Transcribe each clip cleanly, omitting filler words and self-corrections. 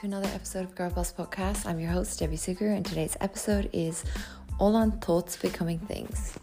to another episode of Girl Boss Podcast. I'm your host, Debbie Sugar, and today's episode is all on thoughts becoming things.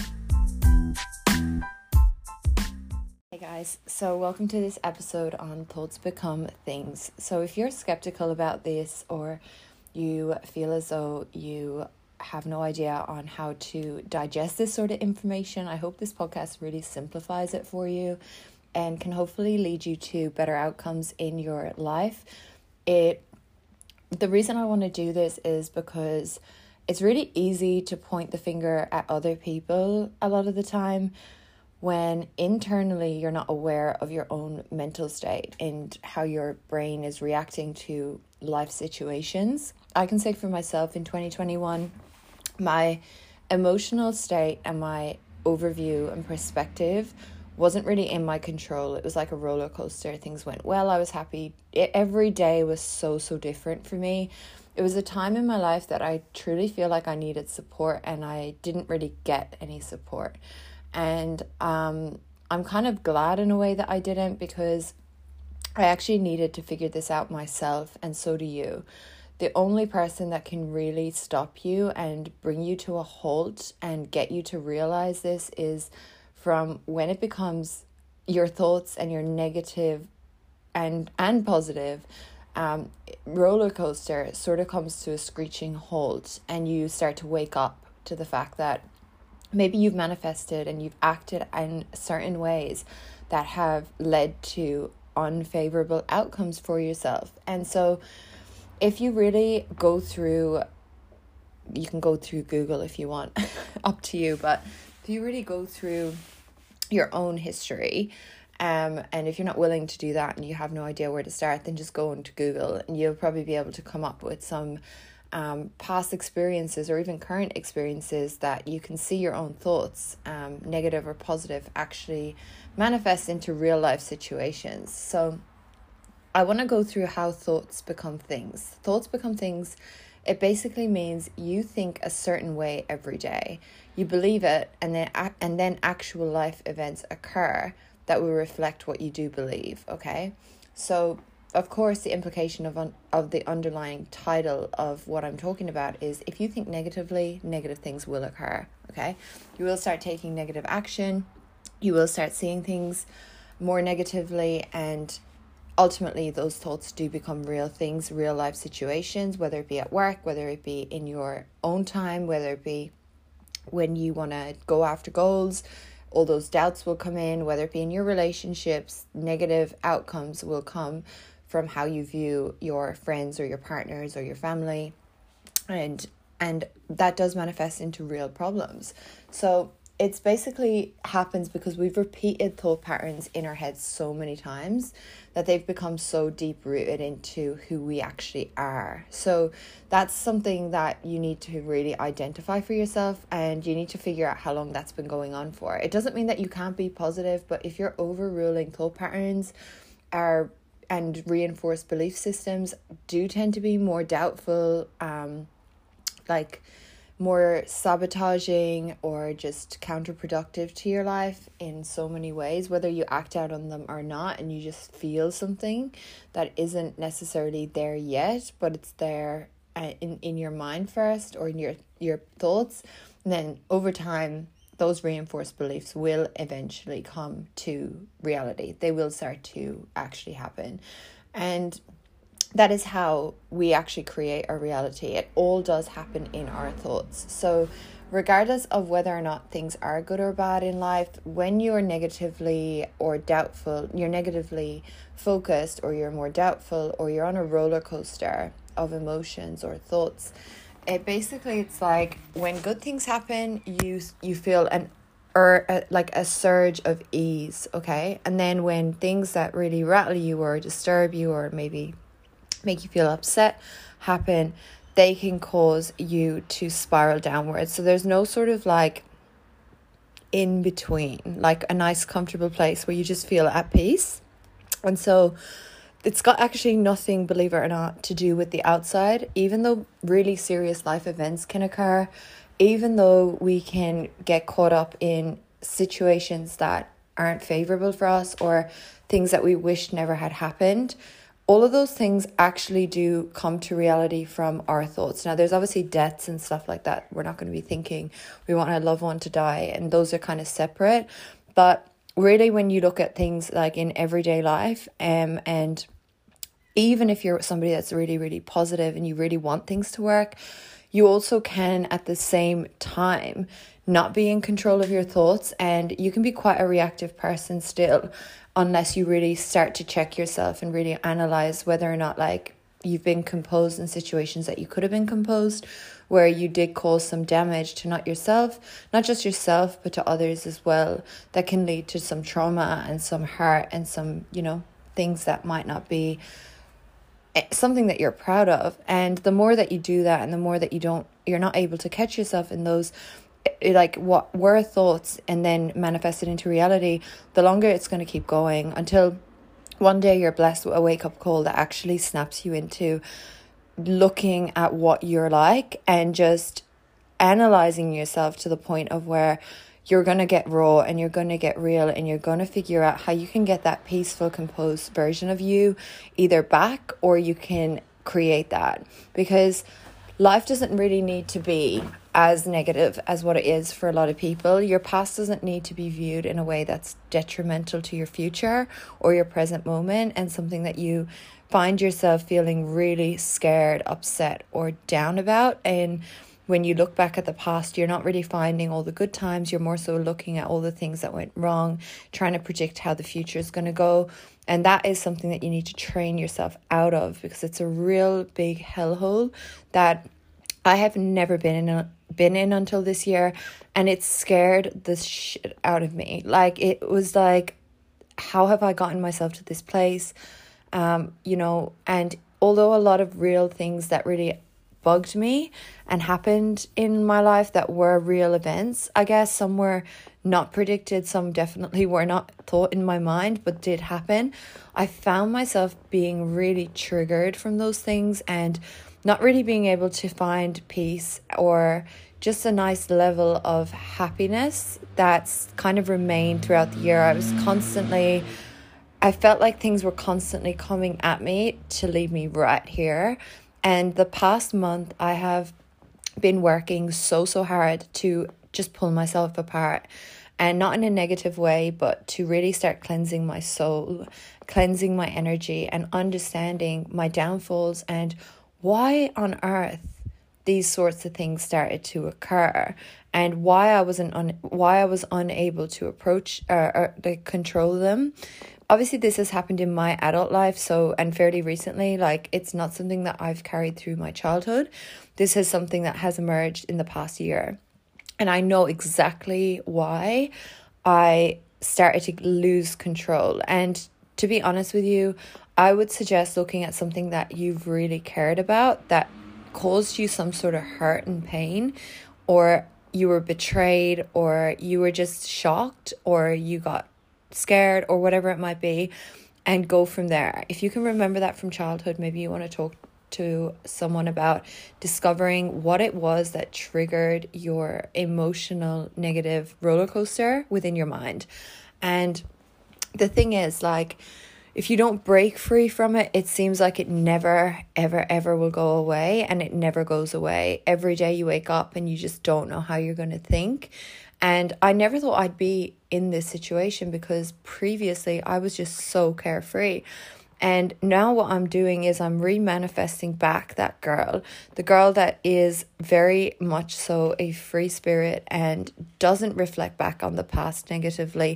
Hey guys, so welcome to this episode on thoughts become things. So if you're skeptical about this or you feel as though you have no idea on how to digest this sort of information, I hope this podcast really simplifies it for you and can hopefully lead you to better outcomes in your life. The reason I want to do this is because it's really easy to point the finger at other people a lot of the time when internally you're not aware of your own mental state and how your brain is reacting to life situations. I can say for myself in 2021, my emotional state and my overview and perspective wasn't really in my control. It was like a roller coaster. Things went well. I was happy. Every day was so different for me. It was a time in my life that I truly feel like I needed support and I didn't really get any support. And I'm kind of glad in a way that I didn't, because I actually needed to figure this out myself, and so do you. The only person that can really stop you and bring you to a halt and get you to realize this is from when it becomes your thoughts and your negative and positive roller coaster sort of comes to a screeching halt, and you start to wake up to the fact that maybe you've manifested and you've acted in certain ways that have led to unfavorable outcomes for yourself. And so if you really go through, you can go through Google if you want, up to you, but if you really go through your own history, and if you're not willing to do that and you have no idea where to start, then just go into Google and you'll probably be able to come up with some past experiences or even current experiences that you can see your own thoughts, negative or positive, actually manifest into real life situations. So I want to go through how thoughts become things. Thoughts become things. It basically means you think a certain way every day. You believe it, and then actual life events occur that will reflect what you do believe, okay? So, of course, the implication of the underlying title of what I'm talking about is if you think negatively, negative things will occur, okay? You will start taking negative action. You will start seeing things more negatively, and ultimately those thoughts do become real things, real life situations, whether it be at work, whether it be in your own time, whether it be when you want to go after goals. All those doubts will come in, whether it be in your relationships. Negative outcomes will come from how you view your friends or your partners or your family, and that does manifest into real problems. So it's basically happens because we've repeated thought patterns in our heads so many times that they've become so deep rooted into who we actually are. So that's something that you need to really identify for yourself, and you need to figure out how long that's been going on for. It doesn't mean that you can't be positive, but if you're overruling thought patterns and reinforced belief systems do tend to be more doubtful, more sabotaging or just counterproductive to your life in so many ways, whether you act out on them or not, and you just feel something that isn't necessarily there yet, but it's there in your mind first, or in your thoughts, and then over time those reinforced beliefs will eventually come to reality. They will start to actually happen, and that is how we actually create our reality. It all does happen in our thoughts. So regardless of whether or not things are good or bad in life, when you're negatively or doubtful, you're negatively focused, or you're more doubtful, or you're on a roller coaster of emotions or thoughts, it's like when good things happen, you feel like a surge of ease, okay? And then when things that really rattle you or disturb you or maybe make you feel upset happen, they can cause you to spiral downwards. So there's no sort of like in between, like a nice comfortable place where you just feel at peace. And so it's got actually nothing, believe it or not, to do with the outside. Even though really serious life events can occur, even though we can get caught up in situations that aren't favorable for us or things that we wish never had happened, all of those things actually do come to reality from our thoughts. Now, there's obviously deaths and stuff like that. We're not going to be thinking we want our loved one to die, and those are kind of separate. But really, when you look at things like in everyday life, and even if you're somebody that's really, really positive and you really want things to work, you also can at the same time not be in control of your thoughts, and you can be quite a reactive person still, unless you really start to check yourself and really analyze whether or not like you've been composed in situations that you could have been composed, where you did cause some damage to not just yourself, but to others as well, that can lead to some trauma and some hurt and some, things that might not be something that you're proud of. And the more that you do that, and the more that you're not able to catch yourself in those, like what were thoughts and then manifested into reality, the longer it's going to keep going, until one day you're blessed with a wake-up call that actually snaps you into looking at what you're like and just analyzing yourself to the point of where you're going to get raw and you're going to get real, and you're going to figure out how you can get that peaceful, composed version of you either back, or you can create that. Because life doesn't really need to be as negative as what it is for a lot of people. Your past doesn't need to be viewed in a way that's detrimental to your future or your present moment, and something that you find yourself feeling really scared, upset, or down about. And when you look back at the past, you're not really finding all the good times. You're more so looking at all the things that went wrong, trying to predict how the future is going to go. And that is something that you need to train yourself out of, because it's a real big hellhole that I have never been in until this year, and it scared the shit out of me. Like, it was like, how have I gotten myself to this place? And although a lot of real things that really bugged me and happened in my life that were real events, I guess some were not predicted, some definitely were not thought in my mind but did happen, I found myself being really triggered from those things and not really being able to find peace or just a nice level of happiness that's kind of remained throughout the year. I felt like things were constantly coming at me to leave me right here. And the past month, I have been working so hard to just pull myself apart, and not in a negative way, but to really start cleansing my soul, cleansing my energy, and understanding my downfalls and why on earth these sorts of things started to occur, and why I was unable to approach or control them. Obviously, this has happened in my adult life, and fairly recently. Like, it's not something that I've carried through my childhood. This is something that has emerged in the past year. And I know exactly why I started to lose control. And to be honest with you, I would suggest looking at something that you've really cared about, that caused you some sort of hurt and pain, or you were betrayed, or you were just shocked, or you got scared, or whatever it might be, and go from there. If you can remember that from childhood, maybe you want to talk to someone about discovering what it was that triggered your emotional negative roller coaster within your mind. And the thing is, like, if you don't break free from it, it seems like it never, ever, ever will go away, and it never goes away. Every day you wake up and you just don't know how you're going to think. And I never thought I'd be in this situation, because previously I was just so carefree. And now what I'm doing is I'm remanifesting back that girl, the girl that is very much so a free spirit and doesn't reflect back on the past negatively,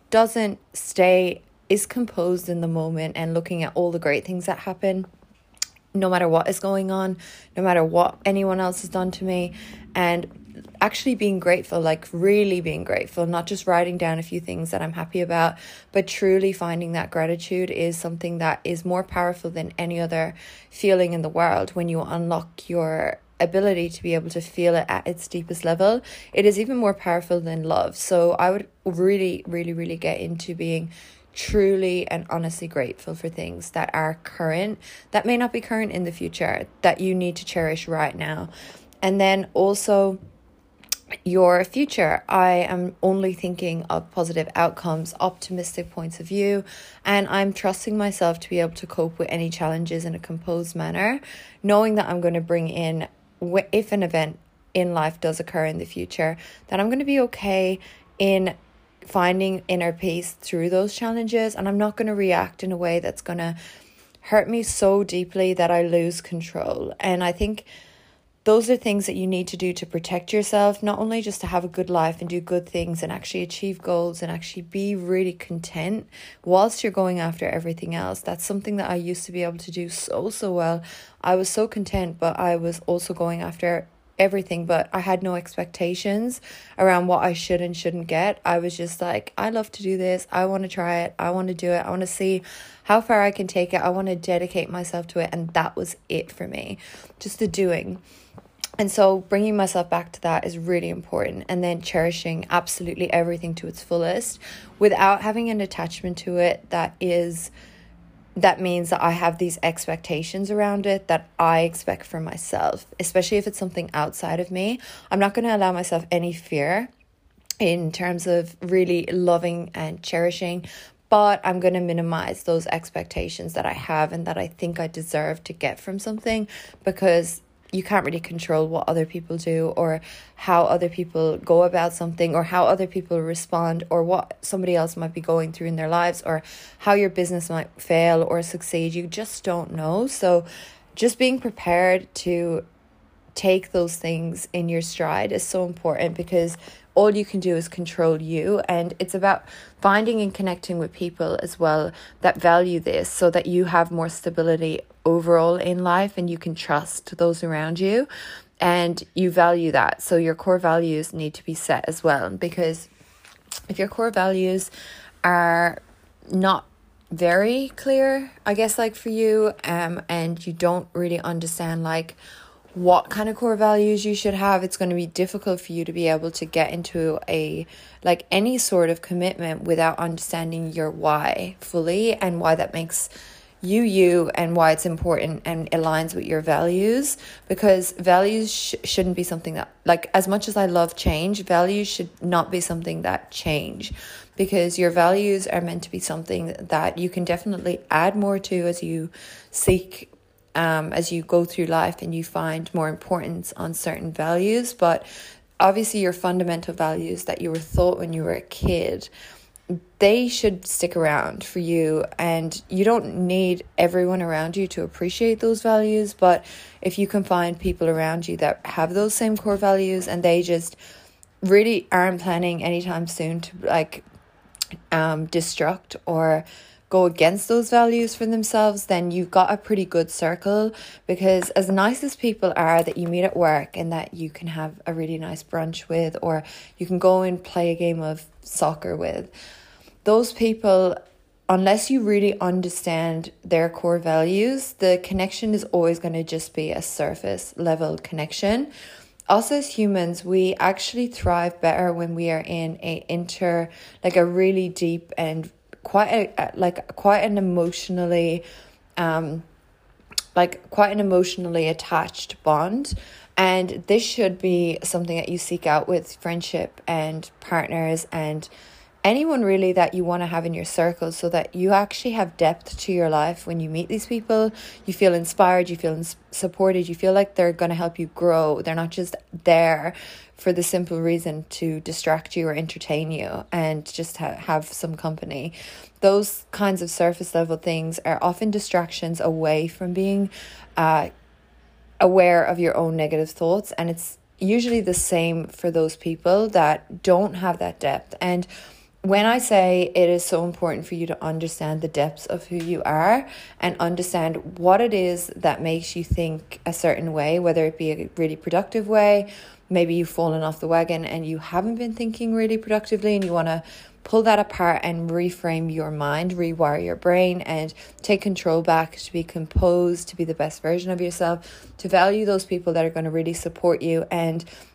is composed in the moment and looking at all the great things that happen, no matter what is going on, no matter what anyone else has done to me, and actually being grateful, like really being grateful, not just writing down a few things that I'm happy about, but truly finding that gratitude is something that is more powerful than any other feeling in the world. When you unlock your ability to be able to feel it at its deepest level, it is even more powerful than love. So I would really, really, really get into being truly and honestly grateful for things that are current, that may not be current in the future, that you need to cherish right now. And then also your future. I am only thinking of positive outcomes, optimistic points of view, and I'm trusting myself to be able to cope with any challenges in a composed manner, knowing that I'm going to bring in, if an event in life does occur in the future, that I'm going to be okay in finding inner peace through those challenges, and I'm not going to react in a way that's going to hurt me so deeply that I lose control. And I think those are things that you need to do to protect yourself, not only just to have a good life and do good things and actually achieve goals and actually be really content whilst you're going after everything else. That's something that I used to be able to do so well. I was so content, but I was also going after everything, but I had no expectations around what I should and shouldn't get. I was just like, I love to do this. I want to try it. I want to do it. I want to see how far I can take it. I want to dedicate myself to it. And that was it for me, just the doing. And so bringing myself back to that is really important, and then cherishing absolutely everything to its fullest without having an attachment to it that means that I have these expectations around it that I expect for myself, especially if it's something outside of me. I'm not going to allow myself any fear in terms of really loving and cherishing, but I'm going to minimize those expectations that I have and that I think I deserve to get from something, because you can't really control what other people do or how other people go about something or how other people respond or what somebody else might be going through in their lives or how your business might fail or succeed. You just don't know. So just being prepared to take those things in your stride is so important, because all you can do is control you. And it's about finding and connecting with people as well that value this, so that you have more stability overall in life and you can trust those around you and you value that. So your core values need to be set as well, because if your core values are not very clear, I guess, like for you, and you don't really understand like what kind of core values you should have, it's going to be difficult for you to be able to get into any sort of commitment without understanding your why fully and why that makes you and why it's important and aligns with your values. Because values shouldn't be something that, like, as much as I love change, values should not be something that change, because your values are meant to be something that you can definitely add more to as you seek as you go through life and you find more importance on certain values. But obviously your fundamental values that you were taught when you were a kid, they should stick around for you, and you don't need everyone around you to appreciate those values. But if you can find people around you that have those same core values and they just really aren't planning anytime soon to destruct or go against those values for themselves, then you've got a pretty good circle. Because as nice as people are that you meet at work and that you can have a really nice brunch with, or you can go and play a game of soccer with, those people, unless you really understand their core values, the connection is always going to just be a surface level connection. Us as humans, we actually thrive better when we are in a really deep and quite an emotionally attached bond. And this should be something that you seek out with friendship and partners and anyone really that you want to have in your circle, so that you actually have depth to your life. When you meet these people, you feel inspired, you feel supported, you feel like they're going to help you grow. They're not just there for the simple reason to distract you or entertain you and just have some company. Those kinds of surface level things are often distractions away from being aware of your own negative thoughts. And it's usually the same for those people that don't have that depth. And when I say it is so important for you to understand the depths of who you are and understand what it is that makes you think a certain way, whether it be a really productive way, maybe you've fallen off the wagon and you haven't been thinking really productively and you want to pull that apart and reframe your mind, rewire your brain and take control back, to be composed, to be the best version of yourself, to value those people that are going to really support you and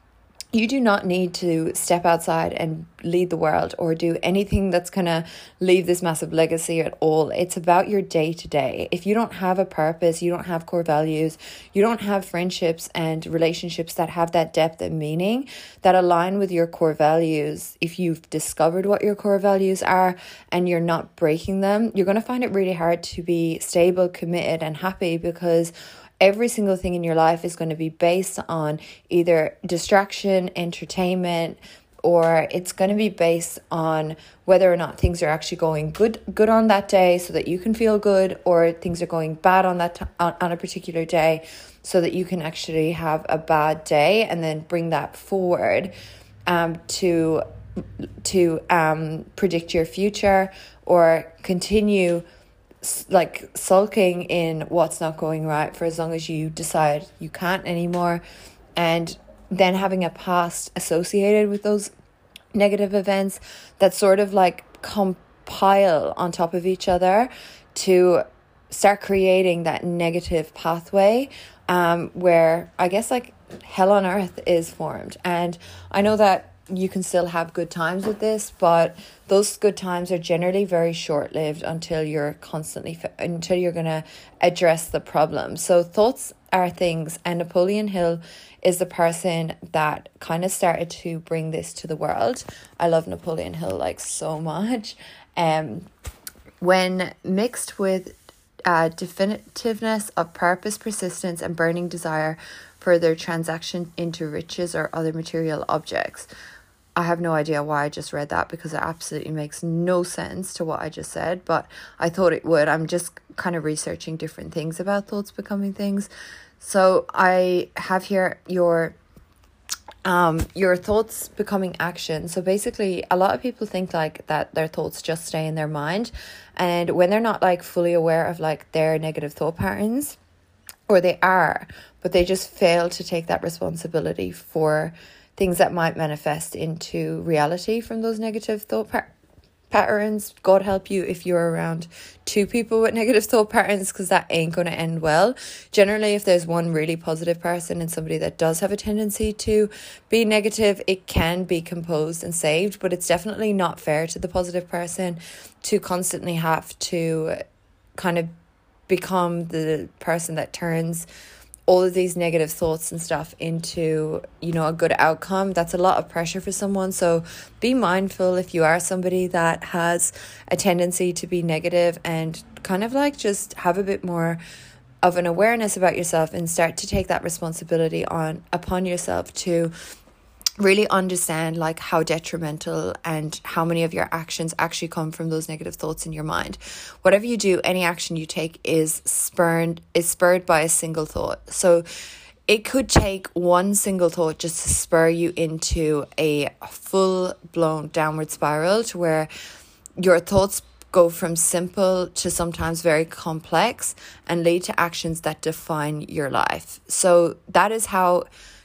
you do not need to step outside and lead the world or do anything that's going to leave this massive legacy at all. It's about your day to day. If you don't have a purpose, you don't have core values, you don't have friendships and relationships that have that depth and meaning that align with your core values. If you've discovered what your core values are and you're not breaking them, you're going to find it really hard to be stable, committed, and happy, because every single thing in your life is going to be based on either distraction, entertainment, or it's going to be based on whether or not things are actually going good on that day so that you can feel good, or things are going bad on on a particular day so that you can actually have a bad day and then bring that forward to predict your future, or continue like sulking in what's not going right for as long as you decide you can't anymore, and then having a past associated with those negative events that sort of like compile on top of each other to start creating that negative pathway where I guess like hell on earth is formed. And I know that you can still have good times with this, but those good times are generally very short-lived until you're until you're going to address the problem. So thoughts are things, and Napoleon Hill is the person that kind of started to bring this to the world. I love Napoleon Hill like so much. When mixed with definitiveness of purpose, persistence, and burning desire for their transaction into riches or other material objects. I have no idea why I just read that, because it absolutely makes no sense to what I just said, but I thought it would. I'm just kind of researching different things about thoughts becoming things. So I have here your thoughts becoming action. So basically, a lot of people think like that their thoughts just stay in their mind, and when they're not like fully aware of like their negative thought patterns, or they are, but they just fail to take that responsibility for things that might manifest into reality from those negative thought patterns. God help you if you're around two people with negative thought patterns, because that ain't going to end well. Generally, if there's one really positive person and somebody that does have a tendency to be negative, it can be composed and saved, but it's definitely not fair to the positive person to constantly have to kind of become the person that turns all of these negative thoughts and stuff into, you know, a good outcome. That's a lot of pressure for someone. So be mindful if you are somebody that has a tendency to be negative, and kind of like just have a bit more of an awareness about yourself and start to take that responsibility upon yourself to really understand like how detrimental and how many of your actions actually come from those negative thoughts in your mind. Whatever you do, any action you take is spurred by a single thought. So it could take one single thought just to spur you into a full-blown downward spiral, to where your thoughts go from simple to sometimes very complex and lead to actions that define your life. So that is how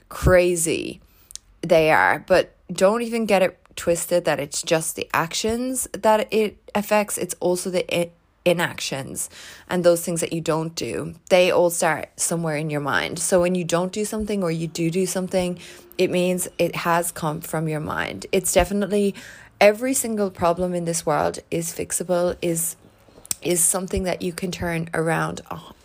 crazy they are. But don't even get it twisted that it's just the actions that it affects. It's also the inactions and those things that you don't do. They all start somewhere in your mind. So when you don't do something, or you do something, it means it has come from your mind. It's definitely, every single problem in this world is fixable, is something that you can turn around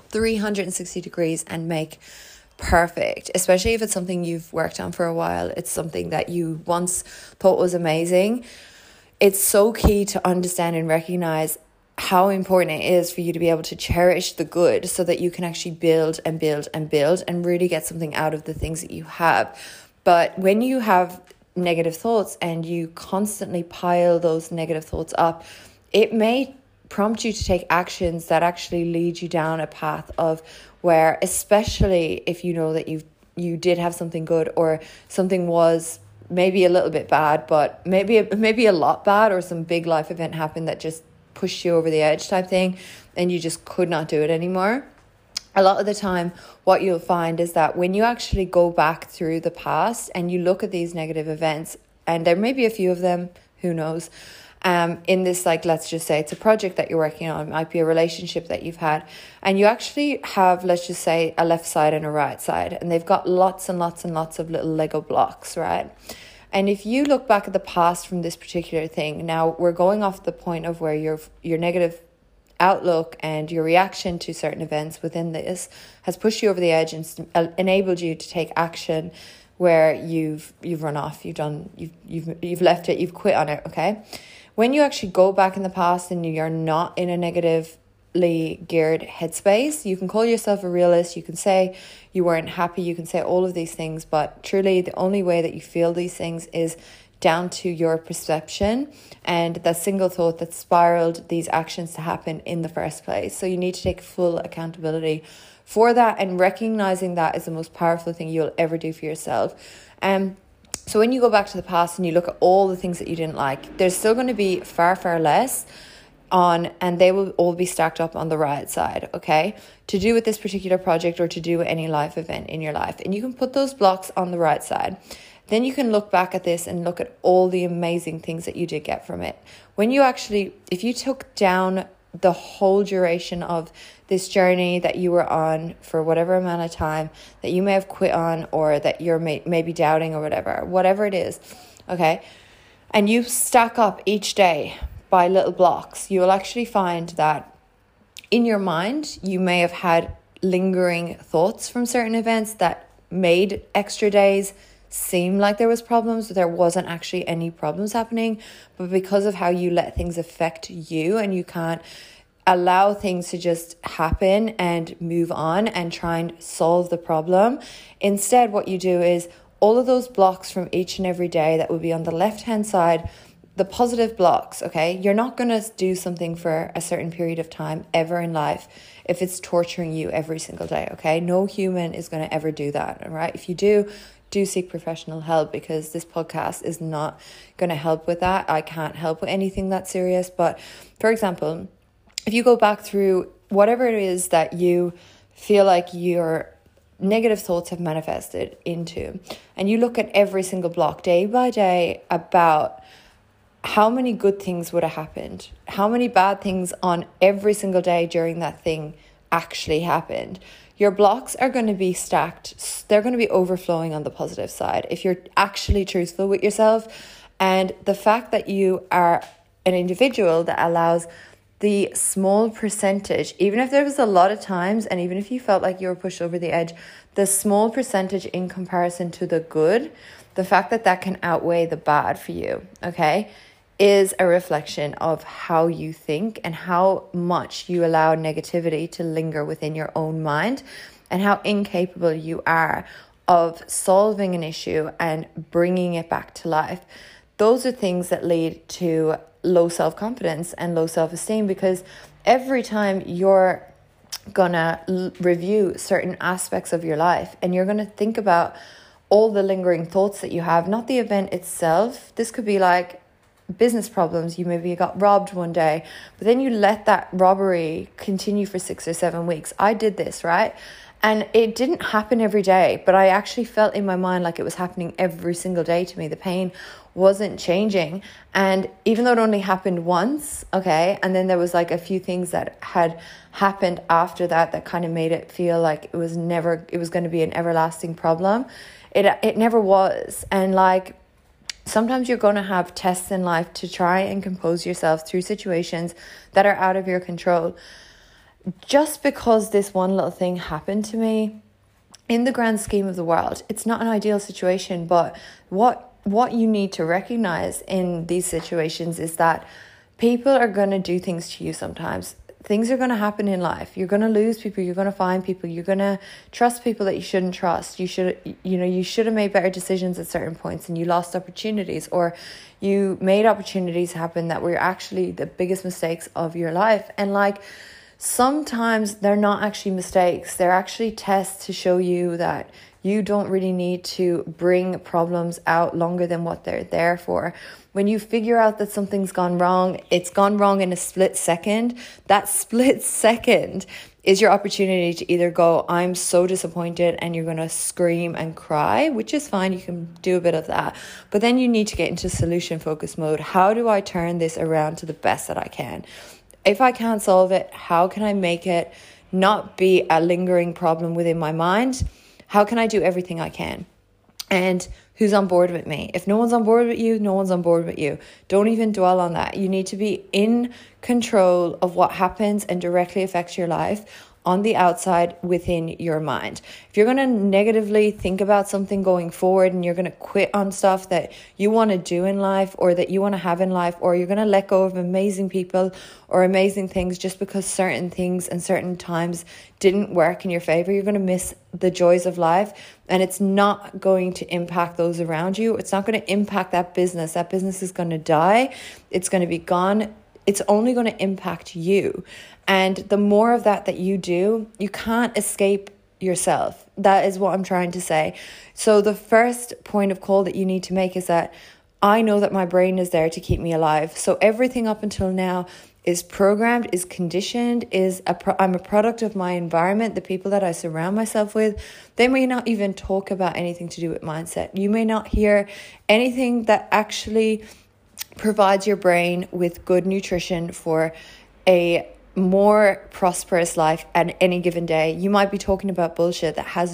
360 degrees and make perfect, especially if it's something you've worked on for a while. It's something that you once thought was amazing. It's so key to understand and recognize how important it is for you to be able to cherish the good, so that you can actually build and build and build and really get something out of the things that you have. But when you have negative thoughts and you constantly pile those negative thoughts up, it may prompt you to take actions that actually lead you down a path of where, especially if you know that you did have something good, or something was maybe a little bit bad, but maybe a lot bad, or some big life event happened that just pushed you over the edge type thing, and you just could not do it anymore. A lot of the time, what you'll find is that when you actually go back through the past and you look at these negative events, and there may be a few of them, who knows, in this, like, let's just say it's a project that you're working on, it might be a relationship that you've had, and you actually have, let's just say, a left side and a right side, and they've got lots and lots and lots of little Lego blocks, right? And if you look back at the past from this particular thing, now we're going off the point of where your negative outlook and your reaction to certain events within this has pushed you over the edge and enabled you to take action where you've run off, you've left it, you've quit on it, okay? When you actually go back in the past and you're not in a negatively geared headspace, you can call yourself a realist, you can say you weren't happy, you can say all of these things, but truly the only way that you feel these things is down to your perception and that single thought that spiraled these actions to happen in the first place. So you need to take full accountability for that, and recognizing that is the most powerful thing you'll ever do for yourself. So when you go back to the past and you look at all the things that you didn't like, there's still going to be far, far less on, and they will all be stacked up on the right side, okay, to do with this particular project or to do with any life event in your life. And you can put those blocks on the right side. Then you can look back at this and look at all the amazing things that you did get from it. When you actually, if you took down the whole duration of this journey that you were on for whatever amount of time that you may have quit on, or that you're maybe doubting, or whatever it is, okay, and you stack up each day by little blocks, you will actually find that in your mind you may have had lingering thoughts from certain events that made extra days seem like there was problems, but there wasn't actually any problems happening. But because of how you let things affect you, and you can't allow things to just happen and move on and try and solve the problem, instead what you do is all of those blocks from each and every day that will be on the left hand side, the positive blocks, okay, you're not going to do something for a certain period of time ever in life if it's torturing you every single day, okay? No human is going to ever do that, all right? If you do seek professional help, because this podcast is not going to help with that. I can't help with anything that serious. But for example, if you go back through whatever it is that you feel like your negative thoughts have manifested into, and you look at every single block day by day about how many good things would have happened, how many bad things on every single day during that thing actually happened, your blocks are going to be stacked. They're going to be overflowing on the positive side if you're actually truthful with yourself. And the fact that you are an individual that allows the small percentage, even if there was a lot of times, and even if you felt like you were pushed over the edge, the small percentage in comparison to the good, the fact that that can outweigh the bad for you, okay, is a reflection of how you think and how much you allow negativity to linger within your own mind, and how incapable you are of solving an issue and bringing it back to life. Those are things that lead to low self-confidence and low self-esteem, because every time you're gonna review certain aspects of your life and you're gonna think about all the lingering thoughts that you have, not the event itself. This could be like business problems. You maybe got robbed one day, but then you let that robbery continue for 6 or 7 weeks. I did this, right? And it didn't happen every day, but I actually felt in my mind like it was happening every single day to me. The pain wasn't changing. And even though it only happened once, okay, and then there was like a few things that had happened after that kind of made it feel like it was going to be an everlasting problem. It never was. And like, sometimes you're going to have tests in life to try and compose yourself through situations that are out of your control. Just because this one little thing happened to me, in the grand scheme of the world, it's not an ideal situation. But what you need to recognize in these situations is that people are going to do things to you sometimes. Things are going to happen in life. You're going to lose people. You're going to find people. You're going to trust people that you shouldn't trust. You should have made better decisions at certain points and you lost opportunities, or you made opportunities happen that were actually the biggest mistakes of your life. And like, sometimes they're not actually mistakes. They're actually tests to show you that You don't really need to bring problems out longer than what they're there for. When you figure out that something's gone wrong, it's gone wrong in a split second. That split second is your opportunity to either go, I'm so disappointed, and you're going to scream and cry, which is fine. You can do a bit of that. But then you need to get into solution focus mode. How do I turn this around to the best that I can? If I can't solve it, how can I make it not be a lingering problem within my mind? How can I do everything I can? And who's on board with me? If no one's on board with you, no one's on board with you. Don't even dwell on that. You need to be in control of what happens and directly affects your life on the outside within your mind. If you're going to negatively think about something going forward, and you're going to quit on stuff that you want to do in life or that you want to have in life, or you're going to let go of amazing people or amazing things just because certain things and certain times didn't work in your favor, you're going to miss the joys of life, and it's not going to impact those around you. It's not going to impact that business. That business is going to die. It's going to be gone. It's only going to impact you. And the more of that you do, you can't escape yourself. That is what I'm trying to say. So the first point of call that you need to make is that I know that my brain is there to keep me alive. So everything up until now is programmed, is conditioned, I'm a product of my environment, the people that I surround myself with. They may not even talk about anything to do with mindset. You may not hear anything that actually provides your brain with good nutrition for a more prosperous life at any given day. You might be talking about bullshit that has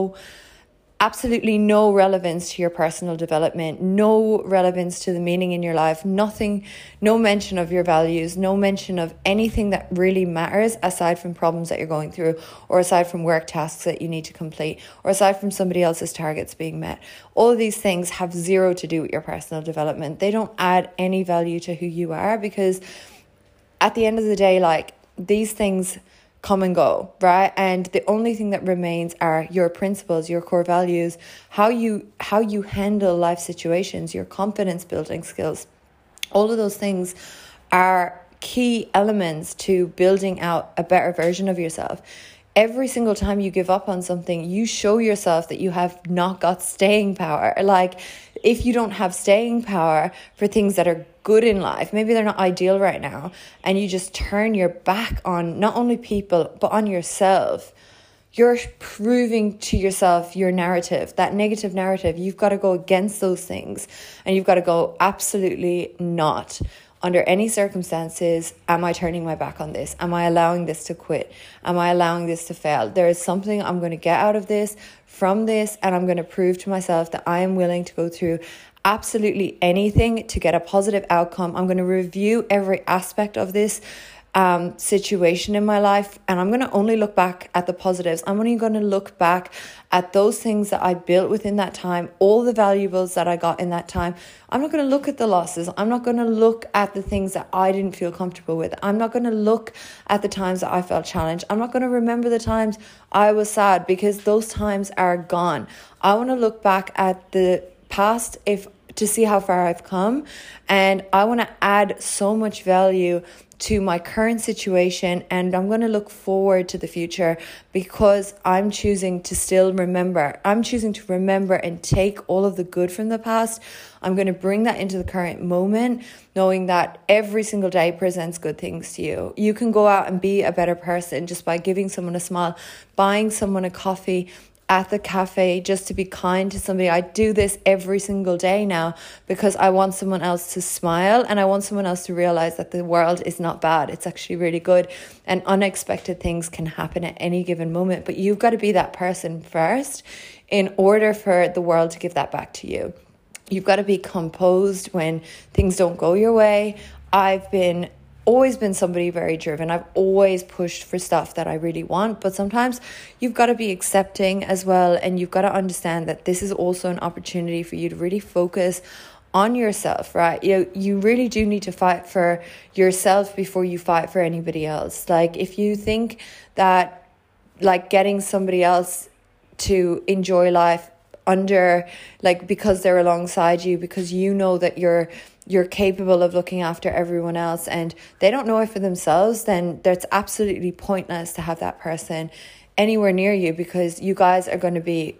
absolutely no relevance to your personal development, no relevance to the meaning in your life, nothing, no mention of your values, no mention of anything that really matters aside from problems that you're going through, or aside from work tasks that you need to complete, or aside from somebody else's targets being met. All of these things have zero to do with your personal development. They don't add any value to who you are, because at the end of the day, like, these things come and go, right? And the only thing that remains are your principles, your core values, how you handle life situations, your confidence building skills. All of those things are key elements to building out a better version of yourself. Every single time you give up on something, you show yourself that you have not got staying power. Like, if you don't have staying power for things that are good in life, maybe they're not ideal right now, and you just turn your back on not only people, but on yourself, you're proving to yourself your narrative, that negative narrative. You've got to go against those things, and you've got to go, absolutely not. Under any circumstances, am I turning my back on this? Am I allowing this to quit? Am I allowing this to fail? There is something I'm going to get out of this, from this, and I'm going to prove to myself that I am willing to go through absolutely anything to get a positive outcome. I'm going to review every aspect of this situation in my life, and I'm going to only look back at the positives. I'm only going to look back at those things that I built within that time, all the valuables that I got in that time. I'm not going to look at the losses. I'm not going to look at the things that I didn't feel comfortable with. I'm not going to look at the times that I felt challenged. I'm not going to remember the times I was sad, because those times are gone. I want to look back at the past to see how far I've come, and I want to add so much value to my current situation, and I'm going to look forward to the future, because I'm choosing to still remember. I'm choosing to remember and take all of the good from the past. I'm going to bring that into the current moment, knowing that every single day presents good things to you. You can go out and be a better person just by giving someone a smile, buying someone a coffee at the cafe, just to be kind to somebody. I do this every single day now, because I want someone else to smile, and I want someone else to realize that the world is not bad. It's actually really good, and unexpected things can happen at any given moment. But you've got to be that person first in order for the world to give that back to you. You've got to be composed when things don't go your way. I've always been somebody very driven. I've always pushed for stuff that I really want, but sometimes you've got to be accepting as well, and you've got to understand that this is also an opportunity for you to really focus on yourself, right? You really do need to fight for yourself before you fight for anybody else. Like, if you think that, like, getting somebody else to enjoy life because they're alongside you, because you know that you're capable of looking after everyone else, and they don't know it for themselves, then that's absolutely pointless to have that person anywhere near you, because you guys are going to be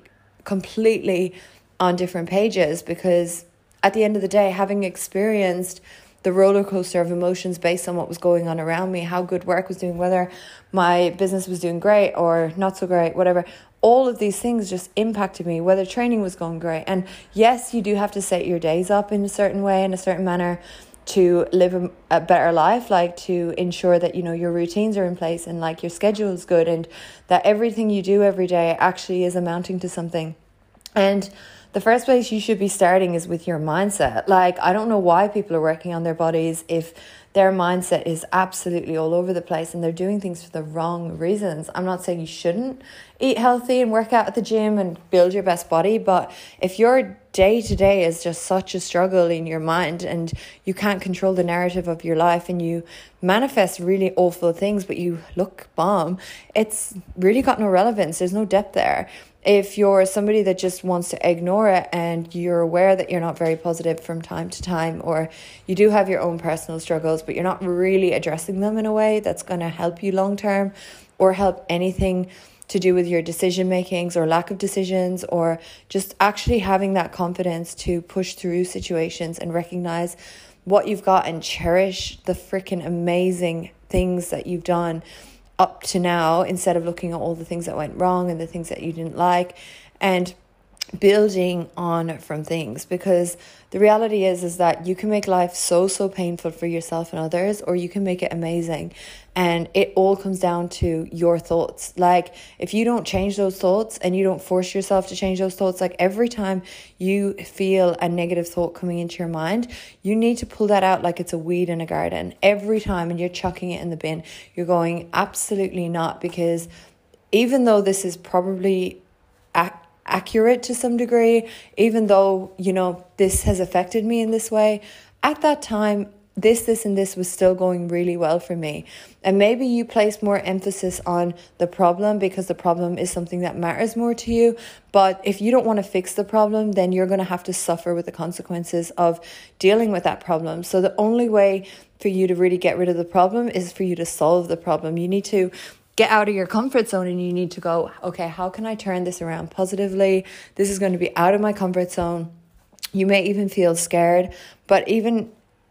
completely on different pages, because at the end of the day, having experienced the roller coaster of emotions based on what was going on around me, how good work was doing, whether my business was doing great or not so great, whatever, all of these things just impacted me, whether training was going great. And yes, you do have to set your days up in a certain way, in a certain manner, to live a better life, like to ensure that, you know, your routines are in place and like your schedule is good and that everything you do every day actually is amounting to something. And the first place you should be starting is with your mindset. Like, I don't know why people are working on their bodies if their mindset is absolutely all over the place and they're doing things for the wrong reasons. I'm not saying you shouldn't eat healthy and work out at the gym and build your best body, but if your day to day is just such a struggle in your mind and you can't control the narrative of your life and you manifest really awful things but you look bomb, it's really got no relevance. There's no depth there. If you're somebody that just wants to ignore it and you're aware that you're not very positive from time to time, or you do have your own personal struggles, but you're not really addressing them in a way that's going to help you long term or help anything to do with your decision makings or lack of decisions, or just actually having that confidence to push through situations and recognize what you've got and cherish the freaking amazing things that you've done up to now, instead of looking at all the things that went wrong and the things that you didn't like, and building on from things. Because the reality is that you can make life so painful for yourself and others, or you can make it amazing. And it all comes down to your thoughts. Like, if you don't change those thoughts and you don't force yourself to change those thoughts, like every time you feel a negative thought coming into your mind, you need to pull that out like it's a weed in a garden. Every time, and you're chucking it in the bin. You're going, absolutely not, because even though this is probably accurate to some degree, even though, you know, this has affected me in this way, at that time, this and this was still going really well for me. And maybe you place more emphasis on the problem because the problem is something that matters more to you. But if you don't want to fix the problem, then you're going to have to suffer with the consequences of dealing with that problem. So the only way for you to really get rid of the problem is for you to solve the problem. You need to get out of your comfort zone and you need to go, okay, how can I turn this around positively? This is going to be out of my comfort zone. You may even feel scared, but even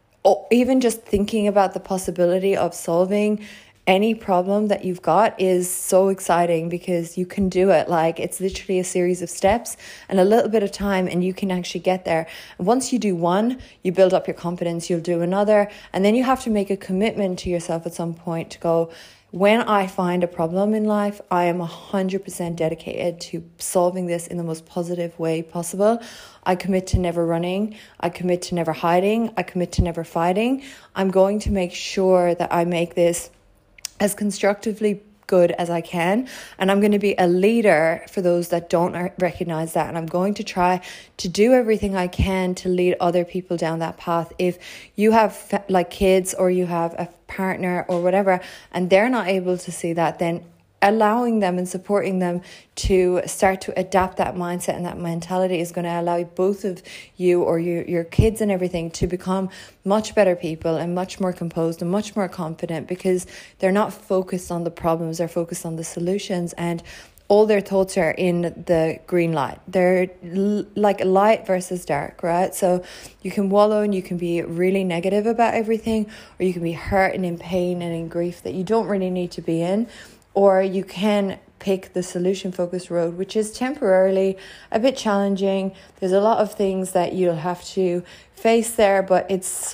just thinking about the possibility of solving any problem that you've got is so exciting, because you can do it. Like, it's literally a series of steps and a little bit of time, and you can actually get there. And once you do one, you build up your confidence, you'll do another, and then you have to make a commitment to yourself at some point to go, when I find a problem in life, I am 100% dedicated to solving this in the most positive way possible. I commit to never running. I commit to never hiding. I commit to never fighting. I'm going to make sure that I make this as constructively good as I can, and I'm going to be a leader for those that don't recognize that, and I'm going to try to do everything I can to lead other people down that path. If you have like kids or you have a partner or whatever and they're not able to see that, then allowing them and supporting them to start to adapt that mindset and that mentality is going to allow both of you, or your kids and everything, to become much better people and much more composed and much more confident, because they're not focused on the problems, they're focused on the solutions, and all their thoughts are in the green light. They're like light versus dark, right? So you can wallow and you can be really negative about everything, or you can be hurt and in pain and in grief that you don't really need to be in. Or you can pick the solution-focused road, which is temporarily a bit challenging. There's a lot of things that you'll have to face there, but it's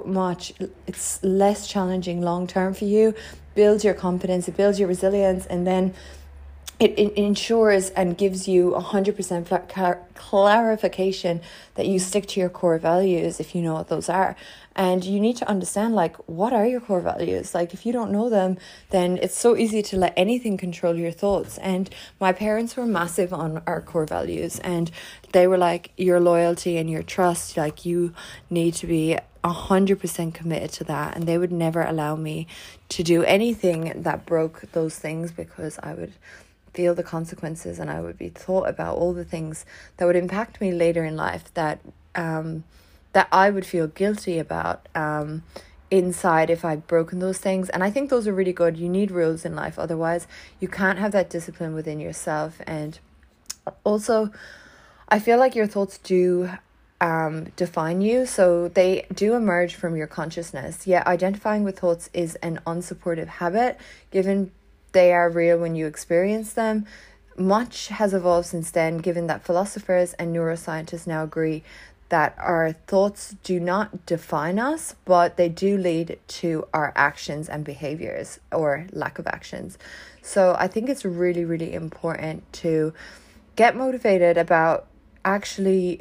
less challenging long-term for you. Builds your confidence, it builds your resilience, and then it ensures and gives you 100% clarification that you stick to your core values, if you know what those are. And you need to understand, like, what are your core values? Like, if you don't know them, then it's so easy to let anything control your thoughts. And my parents were massive on our core values, and they were like, your loyalty and your trust, like, you need to be 100% committed to that. And they would never allow me to do anything that broke those things, because I would feel the consequences and I would be thought about all the things that would impact me later in life, that I would feel guilty about inside if I'd broken those things. And I think those are really good. You need rules in life, otherwise you can't have that discipline within yourself. And Also, I feel like your thoughts do define you, so they do emerge from your consciousness. Yet identifying with thoughts is an unsupportive habit, given they are real when you experience them. Much has evolved since then, given that philosophers and neuroscientists now agree that our thoughts do not define us, but they do lead to our actions and behaviors, or lack of actions. So I think it's really, really important to get motivated about actually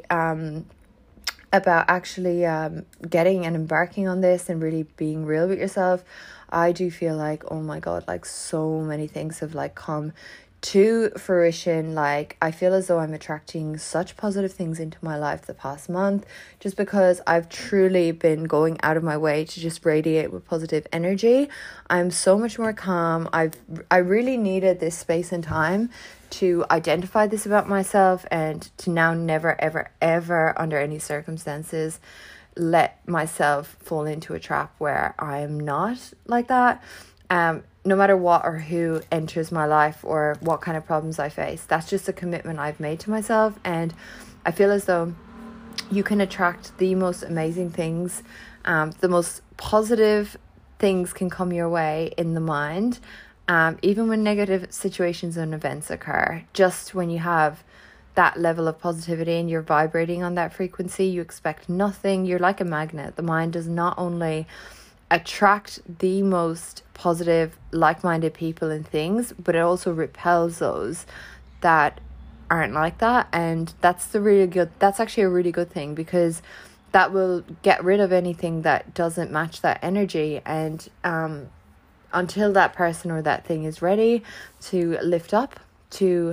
getting and embarking on this and really being real with yourself. I do feel like, oh my god, like so many things have like come to fruition. Like, I feel as though I'm attracting such positive things into my life the past month, just because I've truly been going out of my way to just radiate with positive energy. I'm so much more calm. I really needed this space and time to identify this about myself, and to now never ever ever under any circumstances let myself fall into a trap where I'm not like that. No matter what or who enters my life or what kind of problems I face, that's just a commitment I've made to myself. And I feel as though you can attract the most amazing things, the most positive things can come your way in the mind, even when negative situations and events occur. Just when you have that level of positivity and you're vibrating on that frequency, you expect nothing. You're like a magnet. The mind does not only attract the most positive, like-minded people and things, but it also repels those that aren't like that. And that's actually a really good thing, because that will get rid of anything that doesn't match that energy. And until that person or that thing is ready to lift up to,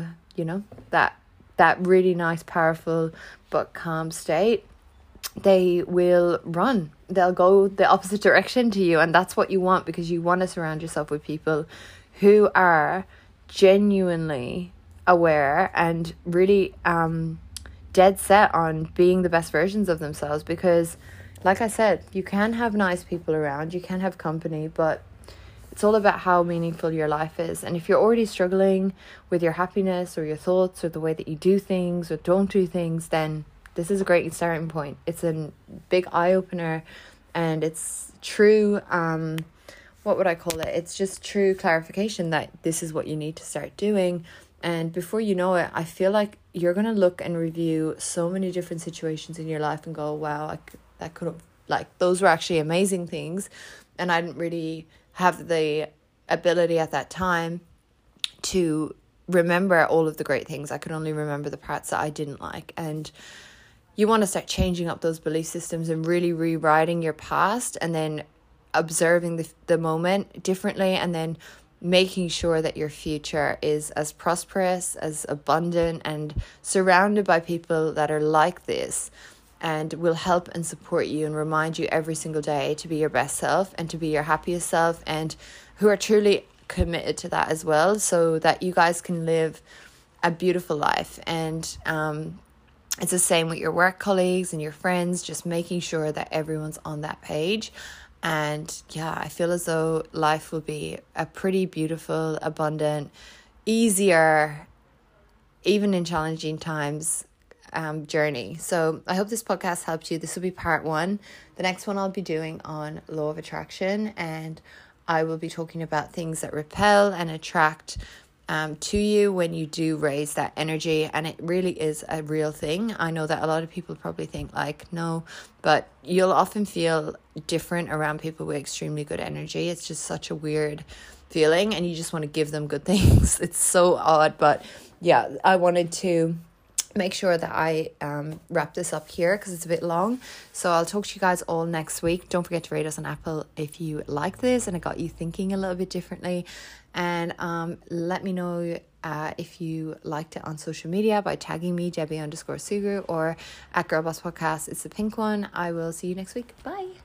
that really nice, powerful but calm state, they will run. They'll go the opposite direction to you. And that's what you want, because you want to surround yourself with people who are genuinely aware and really dead set on being the best versions of themselves. Because, like I said, you can have nice people around, you can have company, but it's all about how meaningful your life is. And if you're already struggling with your happiness or your thoughts or the way that you do things or don't do things, then this is a great starting point. It's a big eye-opener, and it's true, what would I call it? It's just true clarification that this is what you need to start doing. And before you know it, I feel like you're going to look and review so many different situations in your life and go, wow, that could have, like, those were actually amazing things. And I didn't really have the ability at that time to remember all of the great things. I could only remember the parts that I didn't like. And you want to start changing up those belief systems and really rewriting your past, and then observing the moment differently, and then making sure that your future is as prosperous, as abundant, and surrounded by people that are like this and will help and support you and remind you every single day to be your best self and to be your happiest self, and who are truly committed to that as well, so that you guys can live a beautiful life. And it's the same with your work colleagues and your friends, just making sure that everyone's on that page. And yeah, I feel as though life will be a pretty beautiful, abundant, easier, even in challenging times, journey. So I hope this podcast helped you. This will be part 1. The next one I'll be doing on law of attraction, and I will be talking about things that repel and attract to you when you do raise that energy. And it really is a real thing. I know that a lot of people probably think like, no, but you'll often feel different around people with extremely good energy. It's just such a weird feeling, and you just want to give them good things. It's so odd, but yeah, I wanted to make sure that I wrap this up here because it's a bit long. So I'll talk to you guys all next week. Don't forget to rate us on Apple if you like this and it got you thinking a little bit differently. And let me know if you liked it on social media by tagging me, Debbie_Sugu, or at Girl Boss Podcast. It's the pink one. I will see you next week. Bye.